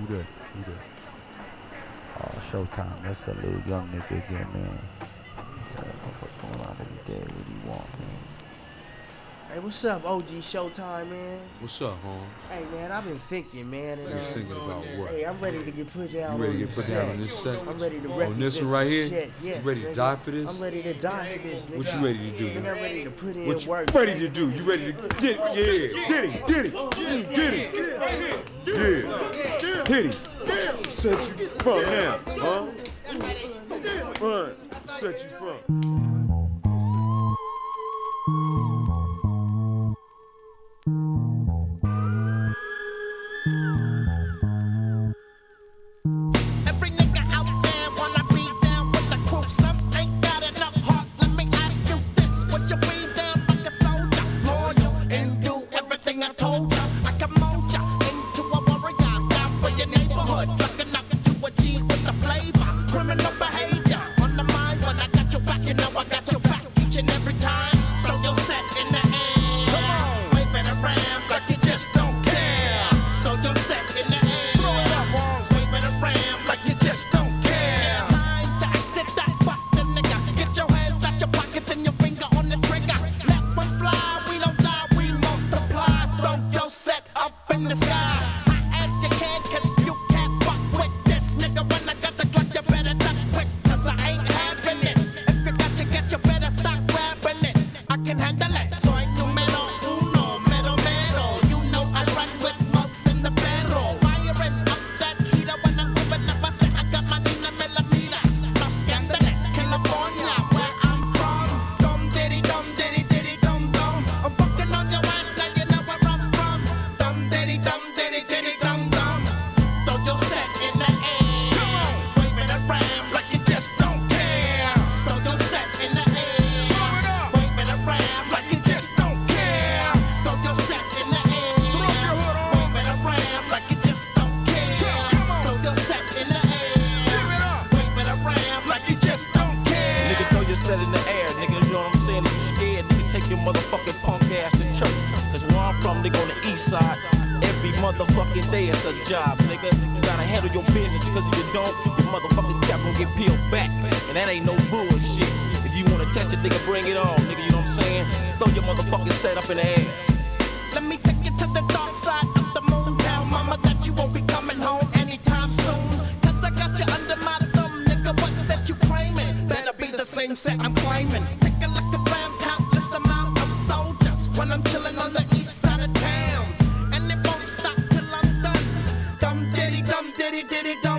good. You good. Oh, Showtime. That's a little young nigga again, man. Motherfucker going around every day. What do you want, man? Hey, what's up, OG Showtime, man? What's up, Holmes? Hey, man, I've been thinking, man. And, You thinking about what? Hey, I'm ready to get put down. You ready to on get put this down set. on this set? I'm ready to represent On this one right here? Shit. Yes, you ready to nigga. die for this? I'm ready to die for this, nigga. What you ready to do? Nigga, I'm ready to put in What you work. ready to do? You ready to get it? Yeah, get it, get it, get it. Yeah, hit it. Set you from now, huh? Run, set you from. Every nigga out there wanna be down with the crew. Some ain't got enough heart. Let me ask you this: would you be down like a soldier, loyal and do everything I told ya? I can mold ya into a warrior, down for your neighborhood, like enough to achieve with the flavor. Criminal behavior on the mind when I got your back. You know I got your back each and every time. Throw your set in the air, come on, wave it around like you just don't care. Throw your set in the air, throw it up, wave it around like you just don't care. It's time to exit that busted nigga. Get your hands out your pockets and your finger on the trigger. Let one fly, we don't die, we multiply. Throw your set up in the sky, high as you can, 'cause you can't fuck with this nigga. When I got the clock, you better duck quick, 'cause I ain't having it. If you got to get, you better stop grabbing it. I can handle it, so I numero uno, mero mero. You know I run with mugs in the barrel. Firing up that heater when I'm moving up. I say I got my Nina millimeter. Los Angeles, California, where I'm from. Dum diddy dum diddy diddy dum dum. I'm fucking on your ass, now you know where I'm from. Dum diddy dum diddy diddy dum dum. Throw your set in the air, come on, wave it around like you just don't care. Throw your set in the air, wave it around like you just don't care. Throw your set in the air, wave it around like you just don't care. Throw your set in the air, wave it around like you just don't care. Nigga, throw your set in the air, nigga, you know what I'm saying? If you scared, nigga, take your motherfucking punk ass to church. 'Cause where I'm from, nigga, on the east side, every motherfucking day it's a job, nigga. You gotta handle your business, because if you don't, your motherfucking cap gonna get peeled back. And that ain't no bullshit. If you wanna test it, nigga, bring it on, nigga, you know what I'm saying? Throw your motherfucking set up in the air. Let me take you to the dark side of the moon. Tell mama that you won't be coming home anytime soon. 'Cause I got you under my thumb, nigga. What set you claiming? Better be the same set I'm claiming. Take a look around, countless amount of soldiers when I'm chilling on the east side of town. And it won't stop till I'm done. Dum diddy dum diddy diddy dum.